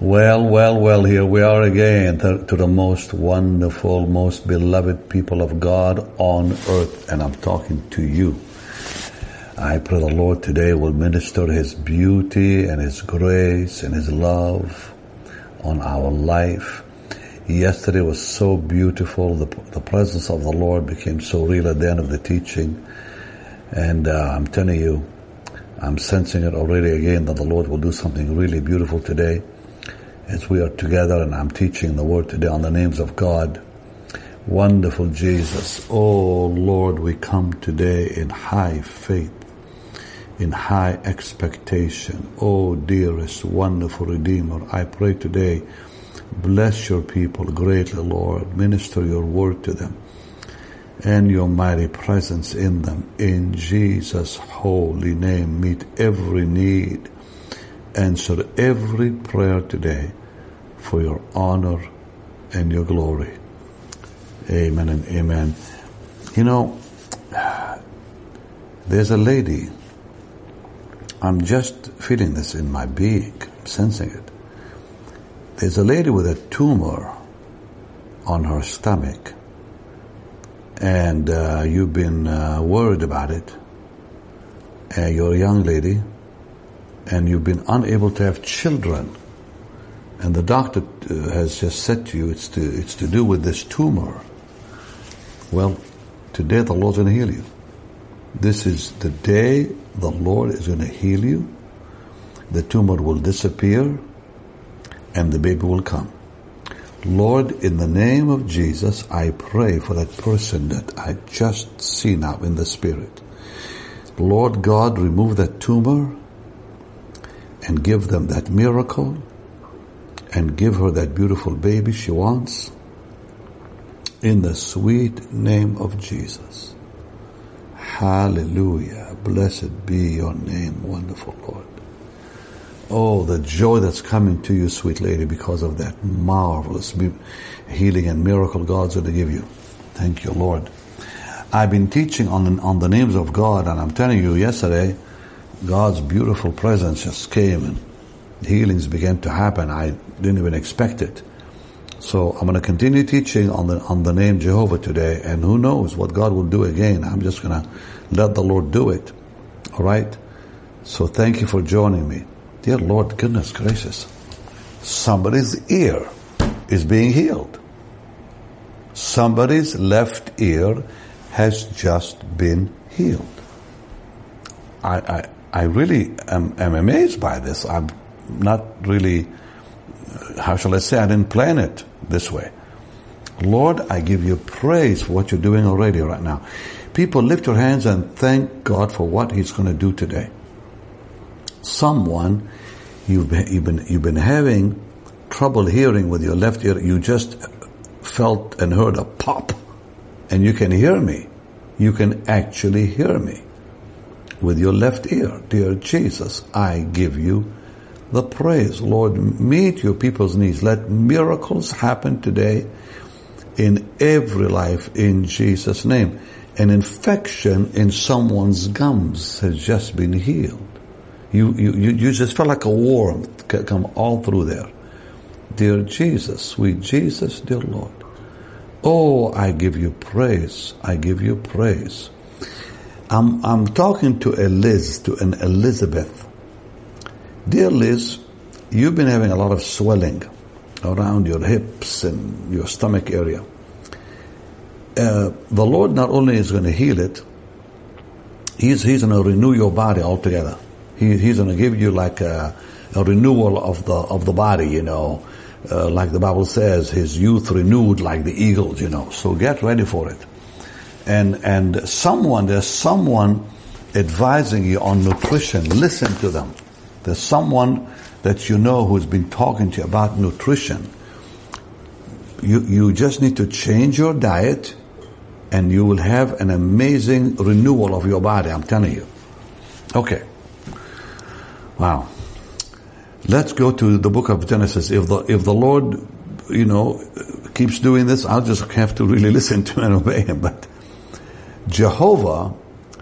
Well, here we are again to the most wonderful, most beloved people of God on earth, and I'm talking to you. I pray the Lord today will minister His beauty and His grace and His love on our life. Yesterday was so beautiful. The presence of the Lord became so real at the end of the teaching. And I'm telling you, I'm sensing it already again that the Lord will do something really beautiful today as we are together, and I'm teaching the Word today on the names of God. Wonderful Jesus. Oh Lord, we come today in high faith, in high expectation. Oh dearest, wonderful Redeemer, I pray today, bless your people greatly, Lord. Minister your word to them and your mighty presence in them. In Jesus' holy name, meet every need. Answer every prayer today for your honor and your glory. Amen and amen. You know, there's a lady, I'm just feeling this in my being, I'm sensing it. There's a lady with a tumor on her stomach, and you've been worried about it. You're a young lady, and you've been unable to have children. And the doctor has just said to you, it's to do with this tumor. Well, today the Lord's going to heal you. This is the day the Lord is going to heal you. The tumor will disappear, and the baby will come. Lord, in the name of Jesus, I pray for that person that I just see now in the Spirit. Lord God, remove that tumor and give them that miracle and give her that beautiful baby she wants. In the sweet name of Jesus. Hallelujah. Blessed be your name, wonderful Lord. Oh, the joy that's coming to you, sweet lady, because of that marvelous healing and miracle God's going to give you. Thank you, Lord. I've been teaching on the names of God, and I'm telling you, yesterday, God's beautiful presence just came and healings began to happen. I didn't even expect it. So I'm going to continue teaching on the name Jehovah today, and who knows what God will do again. I'm just going to let the Lord do it. All right? So thank you for joining me. Dear Lord, goodness gracious, somebody's ear is being healed. Somebody's left ear has just been healed. I really am amazed by this. I'm not really, how shall I say, I didn't plan it this way. Lord, I give you praise for what you're doing already right now. People, lift your hands and thank God for what He's going to do today. Someone, you've been having trouble hearing with your left ear. You just felt and heard a pop, and you can hear me. You can actually hear me with your left ear. Dear Jesus, I give you the praise. Lord, meet your people's needs. Let miracles happen today in every life in Jesus' name. An infection in someone's gums has just been healed. You just felt like a worm come all through there. Dear Jesus, sweet Jesus, dear Lord. Oh, I give you praise. I give you praise. I'm talking to an Elizabeth. Dear Liz, you've been having a lot of swelling around your hips and your stomach area. The Lord not only is going to heal it, He's going to renew your body altogether. He's going to give you like a renewal of the body, you know, like the Bible says, His youth renewed like the eagles, you know. So get ready for it. And there's someone advising you on nutrition. Listen to them. There's someone that you know who's been talking to you about nutrition. You just need to change your diet, and you will have an amazing renewal of your body, I'm telling you. Okay. Wow. Let's go to the book of Genesis. If the Lord, you know, keeps doing this, I'll just have to really listen to and obey Him. But Jehovah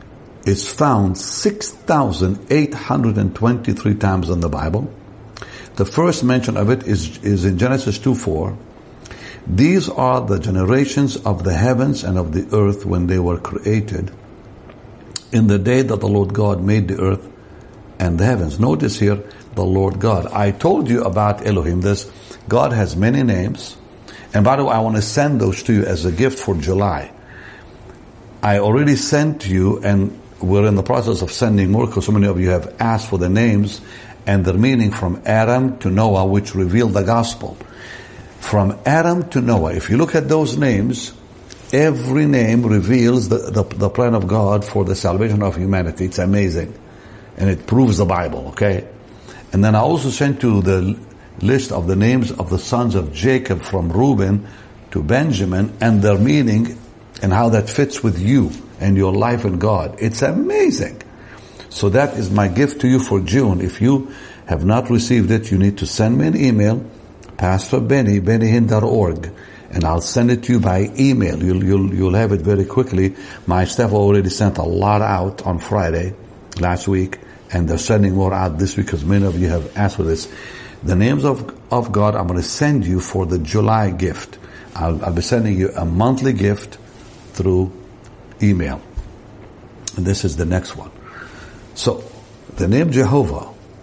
is found 6,823 times in the Bible. The first mention of it is in Genesis 2:4. These are the generations of the heavens and of the earth when they were created, in the day that the Lord God made the earth and the heavens. Notice here, the Lord God. I told you about Elohim. God has many names. And by the way, I want to send those to you as a gift for July. I already sent to you, and we're in the process of sending more because so many of you have asked for the names and their meaning from Adam to Noah, which revealed the gospel. From Adam to Noah, if you look at those names, every name reveals the plan of God for the salvation of humanity. It's amazing. And it proves the Bible, okay? And then I also sent you the list of the names of the sons of Jacob from Reuben to Benjamin and their meaning and how that fits with you and your life in God. It's amazing. So that is my gift to you for June. If you have not received it, you need to send me an email, Pastor Benny, bennyhinn.org, and I'll send it to you by email. You'll have it very quickly. My staff already sent a lot out on Friday last week, and they're sending more out this week because many of you have asked for this. The names of God I'm going to send you for the July gift. I'll be sending you a monthly gift through email. And this is the next one. So, the name Jehovah,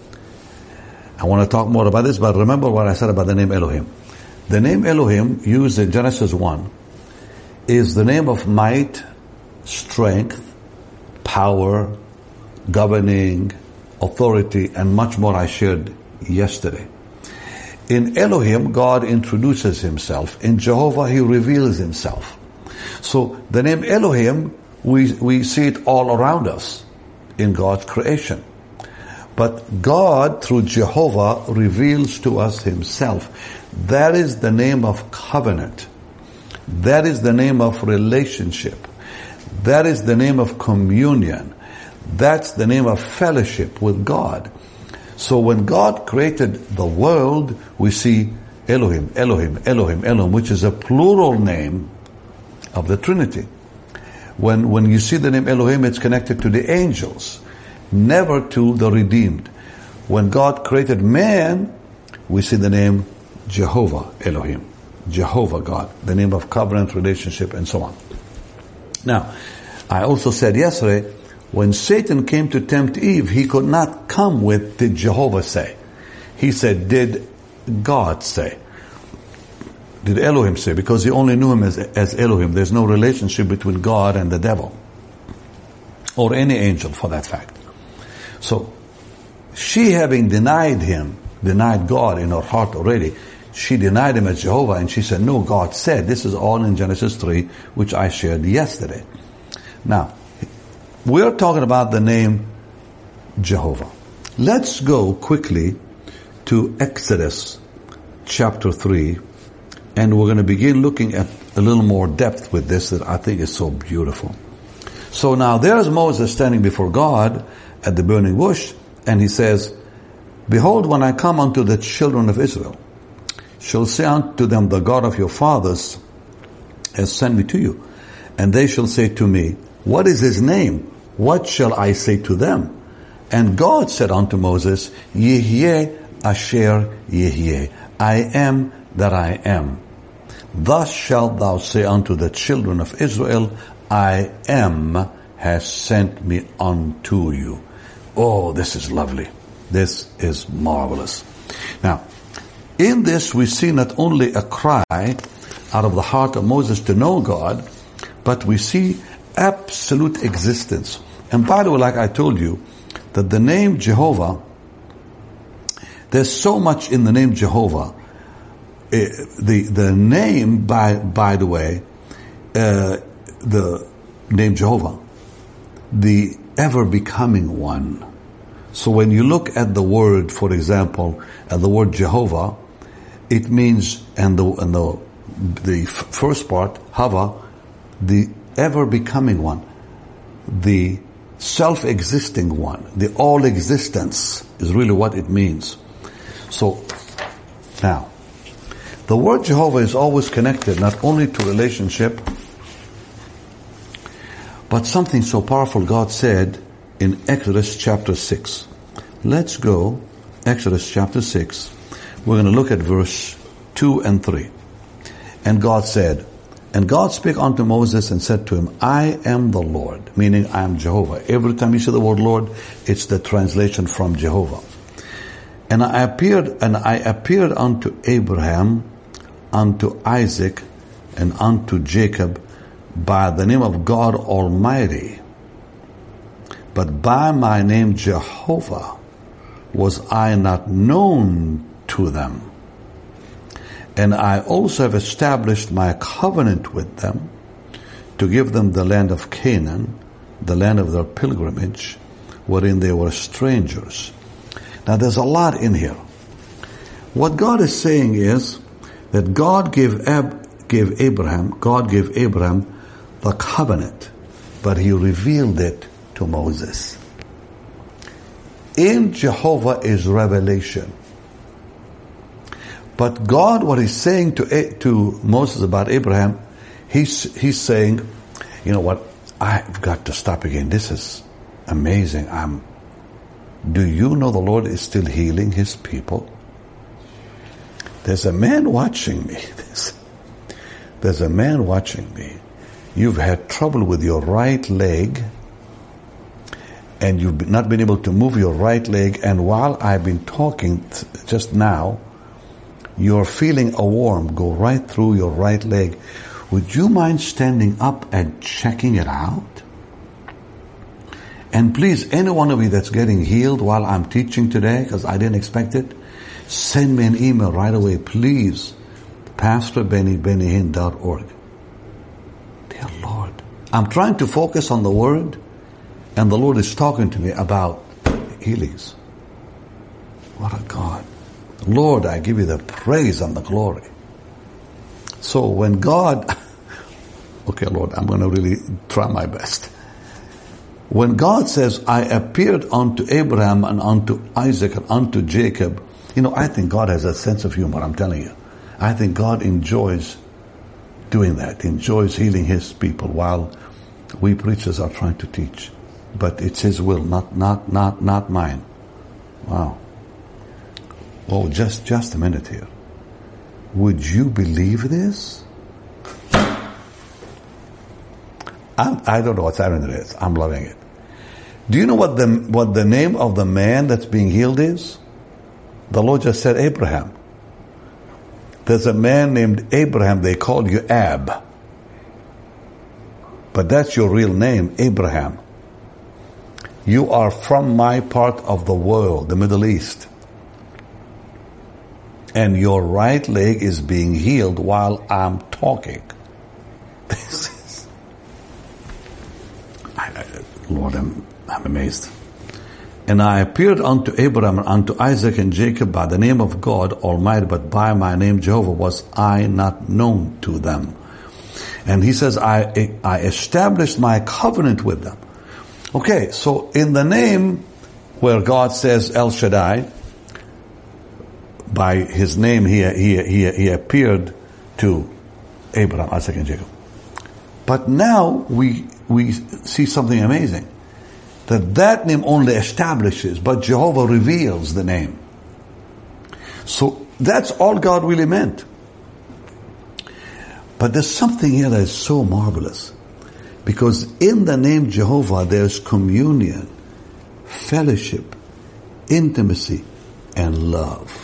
I want to talk more about this, but remember what I said about the name Elohim. The name Elohim, used in Genesis 1, is the name of might, strength, power, governing, authority, and much more I shared yesterday. In Elohim, God introduces himself. In Jehovah, he reveals himself. So the name Elohim, we see it all around us in God's creation. But God, through Jehovah, reveals to us himself. That is the name of covenant. That is the name of relationship. That is the name of communion. That's the name of fellowship with God. So when God created the world, we see Elohim, Elohim, Elohim, Elohim, which is a plural name of the Trinity. When you see the name Elohim, it's connected to the angels, never to the redeemed. When God created man, we see the name Jehovah Elohim, Jehovah God, the name of covenant, relationship, and so on. Now, I also said yesterday, when Satan came to tempt Eve, he could not come with, did Jehovah say? He said, did God say? Did Elohim say? Because he only knew him as Elohim. There's no relationship between God and the devil. Or any angel, for that fact. So, she having denied God in her heart already, she denied him as Jehovah, and she said, no, God said. This is all in Genesis 3, which I shared yesterday. Now, we're talking about the name Jehovah. Let's go quickly to Exodus chapter 3, and we're going to begin looking at a little more depth with this that I think is so beautiful. So now there's Moses standing before God at the burning bush, and he says, behold, when I come unto the children of Israel, shall say unto them, the God of your fathers has sent me to you. And they shall say to me, what is his name? What shall I say to them? And God said unto Moses, Yehyeh Asher Yehyeh, I am that I am. Thus shalt thou say unto the children of Israel, I am has sent me unto you. Oh, this is lovely. This is marvelous. Now, in this we see not only a cry out of the heart of Moses to know God, but we see absolute existence. And by the way, like I told you, that the name Jehovah, there's so much in the name Jehovah. The name, by the way, the name Jehovah, the ever-becoming one. So when you look at the word, for example, at the word Jehovah, it means, and the first part, Hava, the ever-becoming one, the self-existing one, the all-existence is really what it means. So, now, the word Jehovah is always connected not only to relationship, but something so powerful God said in Exodus chapter 6. Let's go, Exodus chapter 6, We're going to look at verse 2 and 3. And God said, and God spake unto Moses and said to him, I am the Lord, meaning I am Jehovah. Every time you see the word Lord, it's the translation from Jehovah. And I appeared unto Abraham, unto Isaac, and unto Jacob by the name of God Almighty. But by my name Jehovah was I not known to them. And I also have established my covenant with them to give them the land of Canaan, the land of their pilgrimage, wherein they were strangers. Now there's a lot in here. What God is saying is that God gave Abraham the covenant, but he revealed it to Moses. In Jehovah is revelation. But God, what he's saying to Moses about Abraham, he's saying, you know what, I've got to stop again. This is amazing. Do you know the Lord is still healing his people? There's a man watching me. There's a man watching me. You've had trouble with your right leg, and you've not been able to move your right leg, and while I've been talking just now, you're feeling a worm go right through your right leg. Would you mind standing up and checking it out? And please, any one of you that's getting healed while I'm teaching today, because I didn't expect it, send me an email right away, please. PastorBennyBennyHinn.org. Dear Lord, I'm trying to focus on the Word, and the Lord is talking to me about healings. What a God. Lord, I give you the praise and the glory. So when God, okay Lord, I'm going to really try my best. When God says, I appeared unto Abraham and unto Isaac and unto Jacob, you know, I think God has a sense of humor, I'm telling you. I think God enjoys doing that, enjoys healing his people while we preachers are trying to teach. But it's his will, not mine. Wow. Oh, just a minute here. Would you believe this? I don't know what's happening to this. I'm loving it. Do you know what the name of the man that's being healed is? The Lord just said Abraham. There's a man named Abraham. They call you Ab. But that's your real name, Abraham. You are from my part of the world, the Middle East. And your right leg is being healed while I'm talking. This is, Lord, I'm amazed. And I appeared unto Abraham and unto Isaac and Jacob by the name of God Almighty, but by my name Jehovah was I not known to them. And he says, I established my covenant with them. Okay, so in the name where God says El Shaddai, by his name he appeared to Abraham, Isaac, and Jacob. But now we see something amazing. That name only establishes, but Jehovah reveals the name. So that's all God really meant. But there's something here that is so marvelous. Because in the name Jehovah there's communion, fellowship, intimacy, and love.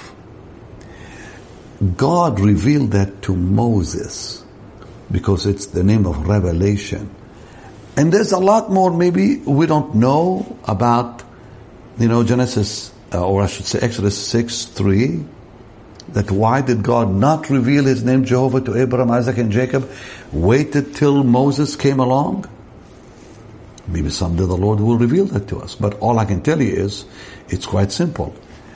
God revealed that to Moses because it's the name of revelation. And there's a lot more maybe we don't know about, Genesis, or I should say Exodus 6:3. That why did God not reveal his name Jehovah to Abraham, Isaac, and Jacob? Waited till Moses came along? Maybe someday the Lord will reveal that to us. But all I can tell you is, it's quite simple.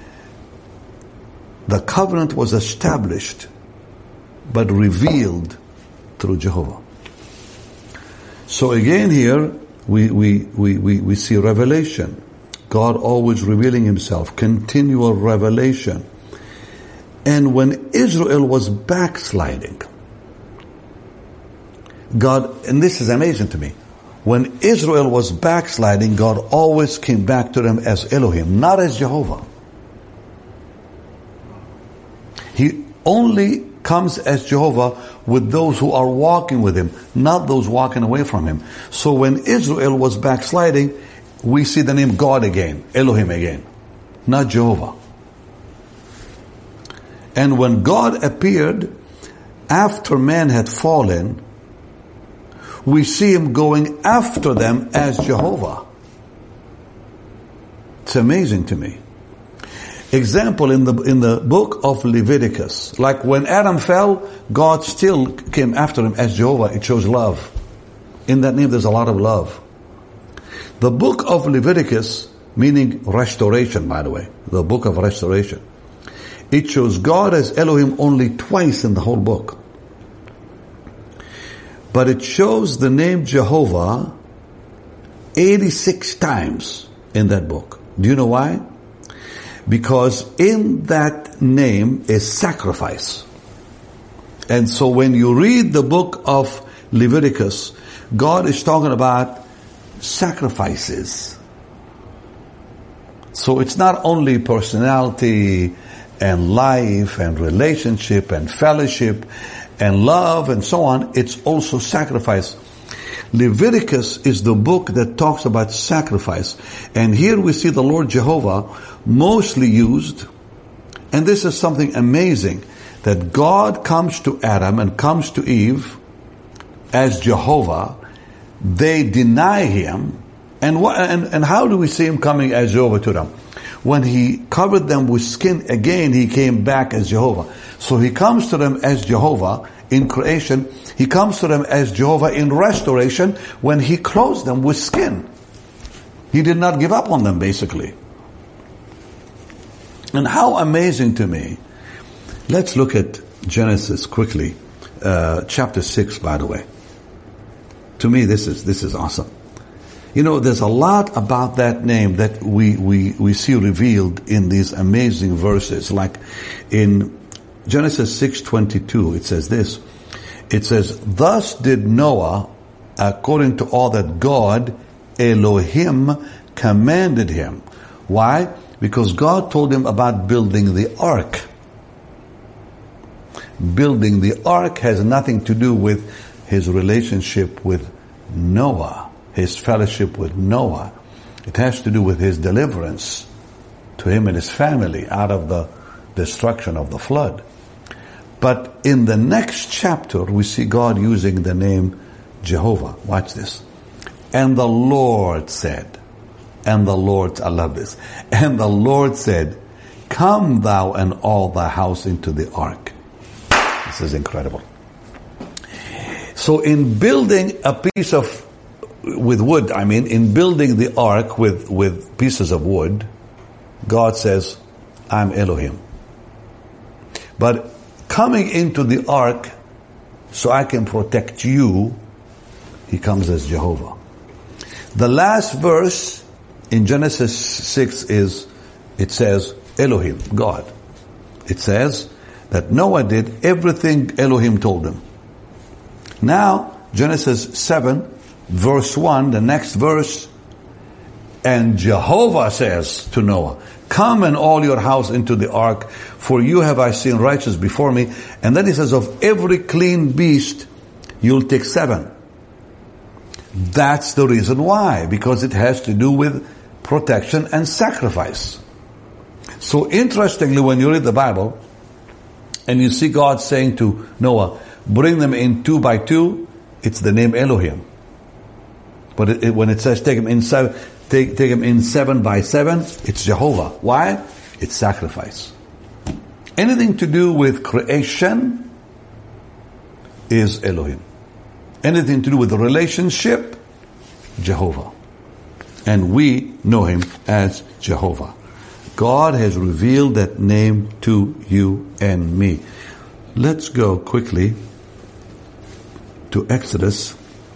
The covenant was established, but revealed through Jehovah. So again here, we see revelation. God always revealing himself, continual revelation. And when Israel was backsliding, God, and this is amazing to me, when Israel was backsliding, God always came back to them as Elohim, not as Jehovah. He only comes as Jehovah with those who are walking with Him, not those walking away from Him. So when Israel was backsliding, we see the name God again, Elohim again, not Jehovah. And when God appeared after man had fallen, we see Him going after them as Jehovah. It's amazing to me. Example in the book of Leviticus, like when Adam fell, God still came after him as Jehovah. It shows love. In that name there's a lot of love. The book of Leviticus, meaning restoration, by the way, the book of restoration, it shows God as Elohim only twice in the whole book. But it shows the name Jehovah 86 times in that book. Do you know why? Because in that name is sacrifice. And so when you read the book of Leviticus, God is talking about sacrifices. So it's not only personality and life and relationship and fellowship and love and so on, it's also sacrifice. Leviticus is the book that talks about sacrifice. And here we see the Lord Jehovah mostly used. And this is something amazing, that God comes to Adam and comes to Eve as Jehovah. They deny Him. And how do we see Him coming as Jehovah to them? When He covered them with skin again, He came back as Jehovah. So He comes to them as Jehovah in creation. He comes to them as Jehovah in restoration when He clothes them with skin. He did not give up on them, basically. And how amazing to me. Let's look at Genesis quickly. Chapter 6, by the way. To me, this is awesome. You know, there's a lot about that name that we see revealed in these amazing verses. Like in Genesis 6:22, it says this. It says, "Thus did Noah, according to all that God, Elohim, commanded him." Why? Because God told him about building the ark. Building the ark has nothing to do with his relationship with Noah, his fellowship with Noah. It has to do with his deliverance to him and his family out of the destruction of the flood. But in the next chapter, we see God using the name Jehovah. Watch this. "And the Lord said," and the Lord, I love this, "and the Lord said, come thou and all thy house into the ark." This is incredible. So in building a piece of, with wood, in building the ark with pieces of wood, God says, "I'm Elohim." But coming into the ark so I can protect you, He comes as Jehovah. The last verse in Genesis 6 it says Elohim, God. It says that Noah did everything Elohim told him. Now, Genesis 7, verse 1, the next verse, "And Jehovah says to Noah, come and all your house into the ark, for you have I seen righteous before me." And then He says, "Of every clean beast, you'll take 7. That's the reason why, because it has to do with protection and sacrifice. So interestingly, when you read the Bible, and you see God saying to Noah, bring them in 2 by 2, it's the name Elohim. But when it says take them in 7 by 7, it's Jehovah. Why? It's sacrifice. Anything to do with creation is Elohim. Anything to do with the relationship, Jehovah. And we know Him as Jehovah. God has revealed that name to you and me. Let's go quickly to Exodus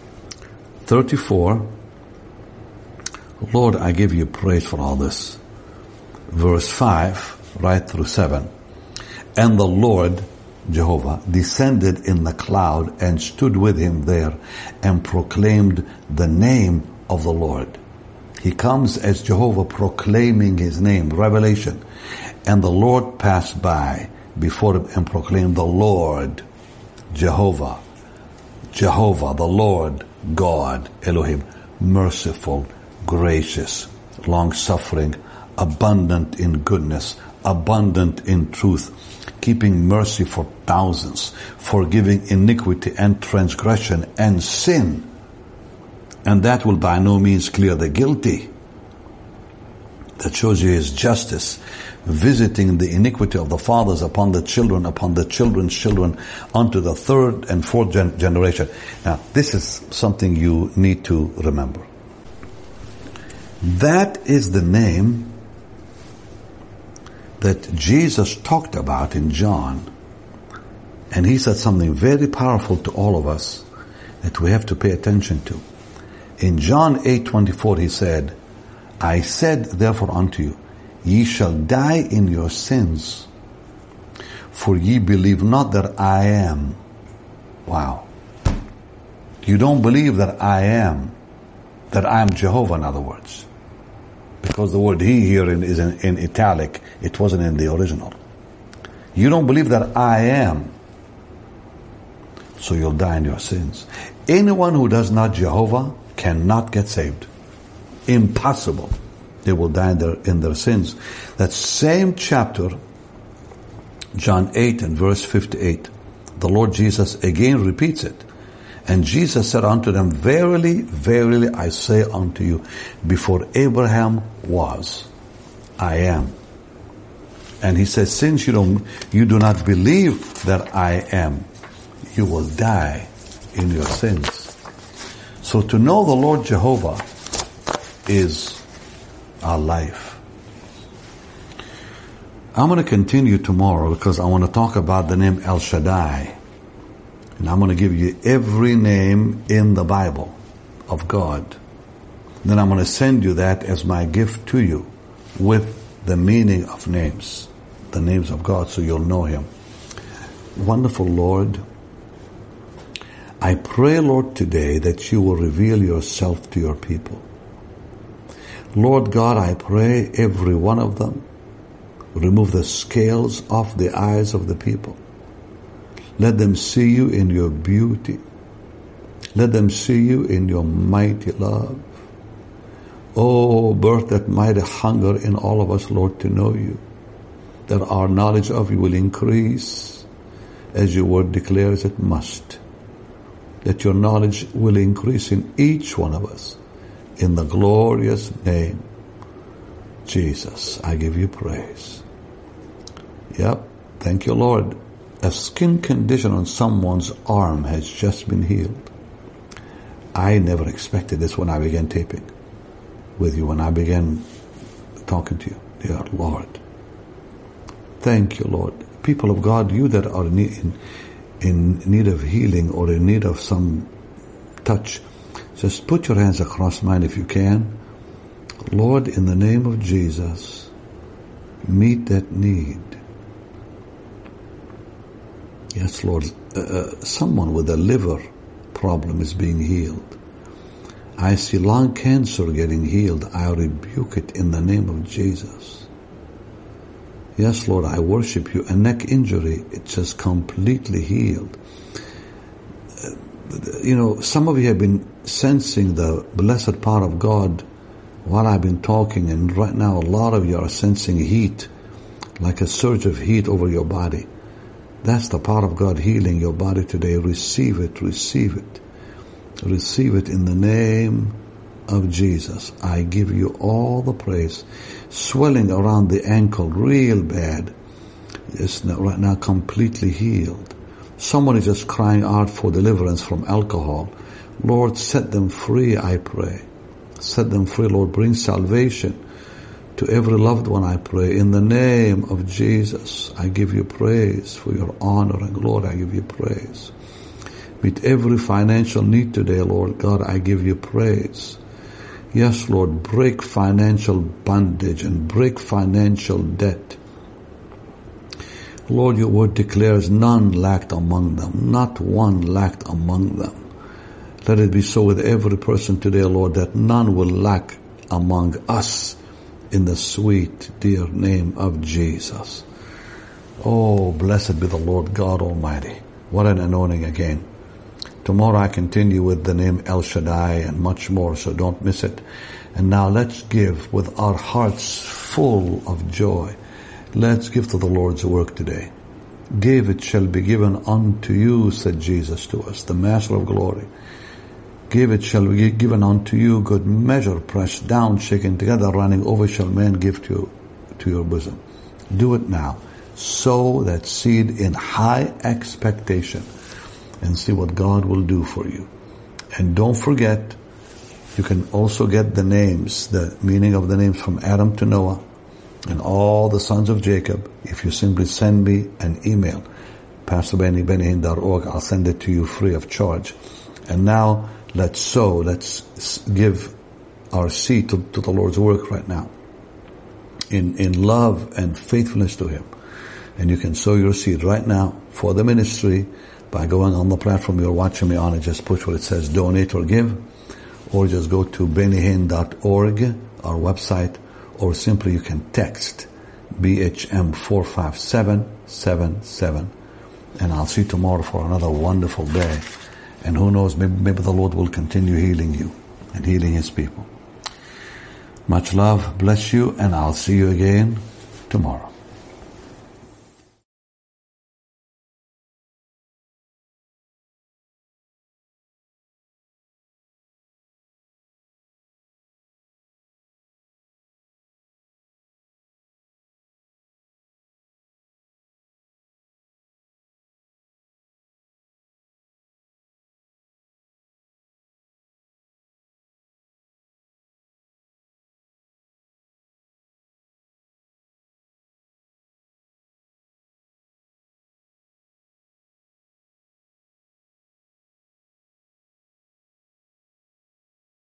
34. Lord, I give you praise for all this. Verse 5, right through 7. "And the Lord, Jehovah, descended in the cloud and stood with him there and proclaimed the name of the Lord." He comes as Jehovah proclaiming His name, revelation. "And the Lord passed by before him and proclaim the Lord, Jehovah, the Lord, God, Elohim, merciful, gracious, long-suffering, abundant in goodness, abundant in truth, keeping mercy for thousands, forgiving iniquity and transgression and sin. And that will by no means clear the guilty. That shows you his justice, visiting the iniquity of the fathers upon the children's children, unto the third and fourth generation. Now, this is something you need to remember. That is the name that Jesus talked about in John. And he said something very powerful to all of us that we have to pay attention to. In John 8:24 he said, I said therefore unto you, ye shall die in your sins, for ye believe not that I am. Wow. You don't believe that I am Jehovah, in other words. Because the word he here is in italic. It wasn't in the original. You don't believe that I am, so you'll die in your sins. Anyone who does not Jehovah cannot get saved. Impossible. They will die in their sins. That same chapter, John 8 and verse 58, the Lord Jesus again repeats it. And Jesus said unto them, verily, verily, I say unto you, before Abraham was, I am. And he says, since you do not believe that I am, you will die in your sins. So to know the Lord Jehovah is our life. I'm going to continue tomorrow because I want to talk about the name El Shaddai. And I'm going to give you every name in the Bible of God. Then I'm going to send you that as my gift to you with the meaning of names, the names of God, so you'll know Him. Wonderful Lord, I pray, Lord, today that you will reveal yourself to your people. Lord God, I pray every one of them, remove the scales off the eyes of the people. Let them see you in your beauty. Let them see you in your mighty love. Oh, birth that mighty hunger in all of us, Lord, to know you. That our knowledge of you will increase as your word declares it must. That your knowledge will increase in each one of us. In the glorious name, Jesus, I give you praise. Yep, thank you, Lord. A skin condition on someone's arm has just been healed. I never expected this when I began taping with you, when I began talking to you. Dear Lord, thank you, Lord. People of God, you that are in need of healing or in need of some touch, just put your hands across mine if you can. Lord, in the name of Jesus, meet that need. Yes, Lord, someone with a liver problem is being healed. I see lung cancer getting healed. I rebuke it in the name of Jesus. Yes, Lord, I worship you. A neck injury, it's just completely healed. Some of you have been sensing the blessed power of God while I've been talking, and right now a lot of you are sensing heat, like a surge of heat over your body. That's the power of God healing your body today. Receive it, receive it. Receive it in the name of Jesus. I give you all the praise. Swelling around the ankle, real bad. It's right now completely healed. Someone is just crying out for deliverance from alcohol. Lord, set them free, I pray. Set them free, Lord. Bring salvation to every loved one, I pray. In the name of Jesus, I give you praise for your honor and glory. I give you praise. Meet every financial need today, Lord God. I give you praise. Yes, Lord, break financial bondage and break financial debt. Lord, your word declares none lacked among them. Not one lacked among them. Let it be so with every person today, Lord, that none will lack among us in the sweet, dear name of Jesus. Oh, blessed be the Lord God Almighty. What an anointing again. Tomorrow I continue with the name El Shaddai and much more, so don't miss it. And now let's give with our hearts full of joy. Let's give to the Lord's work today. Give, it shall be given unto you, said Jesus to us, the Master of glory. Give, it shall be given unto you, good measure, pressed down, shaken together, running over, shall men give to your bosom. Do it now. Sow that seed in high expectation and see what God will do for you. And don't forget, you can also get the names, the meaning of the names from Adam to Noah and all the sons of Jacob if you simply send me an email, pastorbennybennyhinn.org. I'll send it to you free of charge. And now let's sow, let's give our seed to the Lord's work right now in love and faithfulness to Him. And you can sow your seed right now for the ministry by going on the platform you're watching me on and just push where it says donate or give, or just go to bennyhinn.org, our website, or simply you can text BHM 45777, and I'll see you tomorrow for another wonderful day. And who knows, maybe the Lord will continue healing you and healing His people. Much love, bless you, and I'll see you again tomorrow.